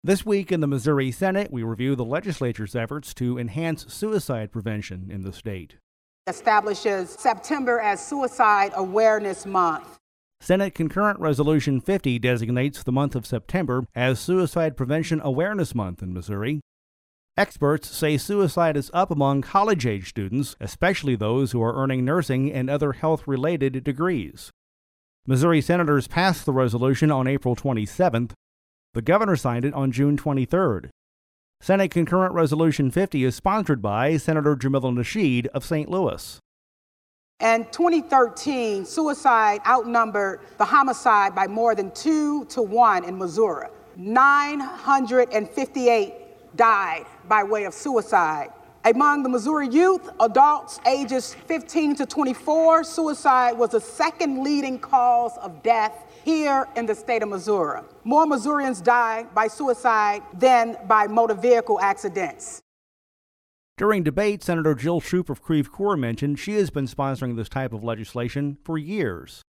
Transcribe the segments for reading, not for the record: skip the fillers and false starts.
This week in the Missouri Senate, we review the legislature's efforts to enhance suicide prevention in the state. Establishes September as Suicide Awareness Month. Senate Concurrent Resolution 50 designates the month of September as Suicide Prevention Awareness Month in Missouri. Experts say suicide is up among college-age students, especially those who are earning nursing and other health-related degrees. Missouri senators passed the resolution on April 27th. The governor signed it on June 23rd. Senate Concurrent Resolution 50 is sponsored by Senator Jamila Nasheed of St. Louis. In 2013, suicide outnumbered the homicide by more than 2 to 1 in Missouri. 958 died by way of suicide. Among the Missouri youth, adults ages 15 to 24, suicide was the second leading cause of death here in the state of Missouri. More Missourians die by suicide than by motor vehicle accidents. During debate, Senator Jill Shoup of Creve Coeur mentioned she has been sponsoring this type of legislation for years.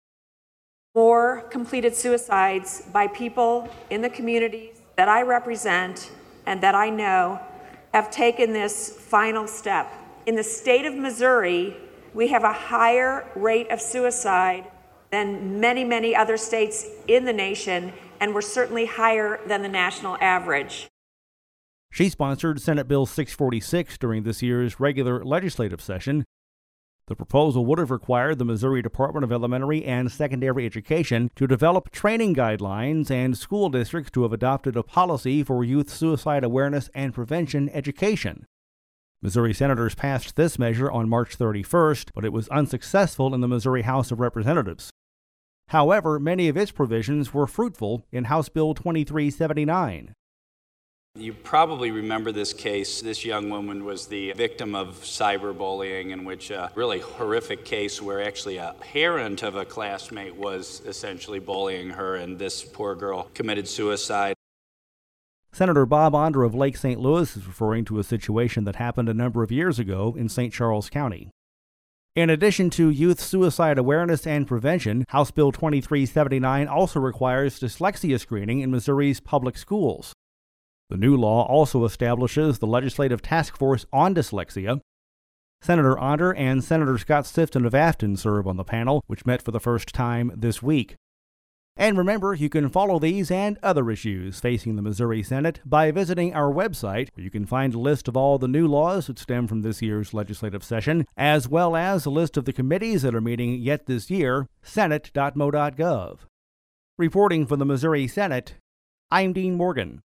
More completed suicides by people in the communities that I represent and that I know have taken this final step. In the state of Missouri, we have a higher rate of suicide than many, many other states in the nation, and we're certainly higher than the national average. She sponsored Senate Bill 646 during this year's regular legislative session. The proposal would have required the Missouri Department of Elementary and Secondary Education to develop training guidelines and school districts to have adopted a policy for youth suicide awareness and prevention education. Missouri senators passed this measure on March 31st, but it was unsuccessful in the Missouri House of Representatives. However, many of its provisions were fruitful in House Bill 2379. You probably remember this case. This young woman was the victim of cyberbullying, in which a really horrific case where actually a parent of a classmate was essentially bullying her, and this poor girl committed suicide. Senator Bob Onder of Lake St. Louis is referring to a situation that happened a number of years ago in St. Charles County. In addition to youth suicide awareness and prevention, House Bill 2379 also requires dyslexia screening in Missouri's public schools. The new law also establishes the Legislative Task Force on Dyslexia. Senator Onder and Senator Scott Sifton of Afton serve on the panel, which met for the first time this week. And remember, you can follow these and other issues facing the Missouri Senate by visiting our website, where you can find a list of all the new laws that stem from this year's legislative session, as well as a list of the committees that are meeting yet this year, senate.mo.gov. Reporting for the Missouri Senate, I'm Dean Morgan.